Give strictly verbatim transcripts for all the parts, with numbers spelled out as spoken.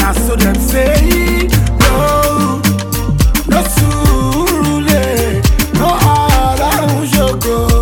Now so them say, no, no sule, no ala joko.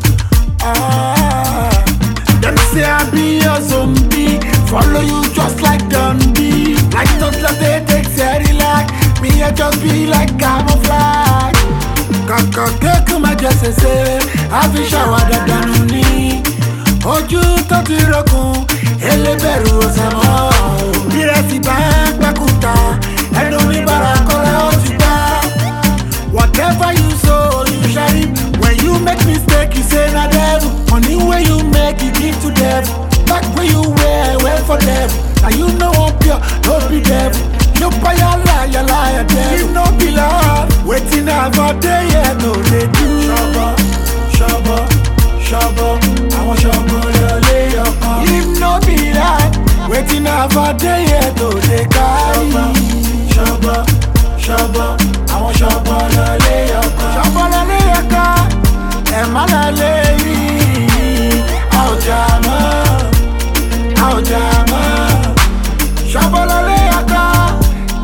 Ah, them say I be a zombie, follow you just like Dundee. Like toddler they take very like me, I just be like camouflage. Kaka keke ma jese se, I fi shower the danuni. Oju to ti rokun, ele beru osamo. Diresi bank bakuta, eno mi barakola otiba. Whatever you sow, you shall reap. When you make mistake, you say na devil. Money where you make, you give to devil. Back where you wear, wear for devil. Now you know I'm pure, don't be devil. You buy a lie, you lie a devil. You no be love, waiting about day, yeah, no they do. Shabba, shabba, shabba, I want shabba, lay your car. If no be that, waiting about day, yeah, no they carry. Shabba, shabba, I want shabba, lay your car. Shabba, lay your car, and man, lay, out jama, out jama. Shabba, lay your car.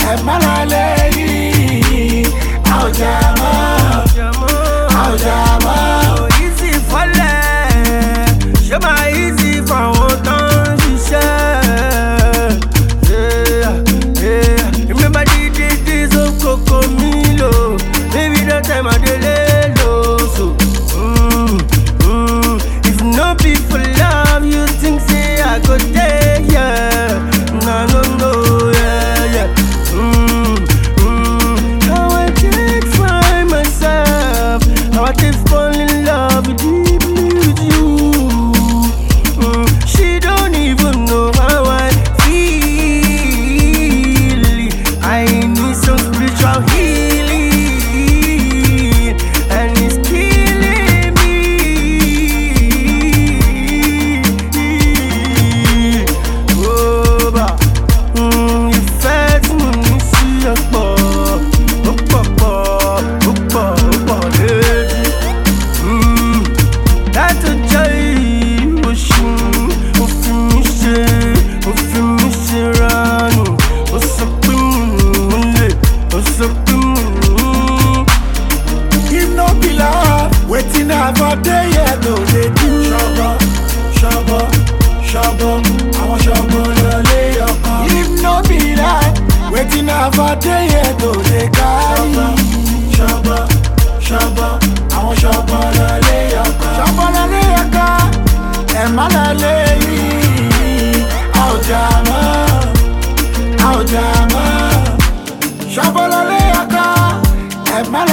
Malay, how jama, how jama. Easy for love, show my easy for what on she said. Yeah, yeah. Remember the days of Coco Milo, maybe the time I delay low. So, mm, mm. If no be for love, you think say I go there, yeah. No, no, no, yeah, yeah. I can fall in love deeply with you. Mm, she don't even know how I feel. I need some spiritual healing, and it's killing me. Oh, bah, mm, you fed me, see a ball, oh, papa, oh, papa, oh, papa. Waiting about day, yeah, no they do. Shabba, shabba, shabba, I want shabba, lay your car. If no be that, waiting about day, yeah, no they carry. Shabba, shabba, I want shabba, lay your car. Shabba, lay your car, and man, lay, out jama, out jama. Shabba, lay your car, and man.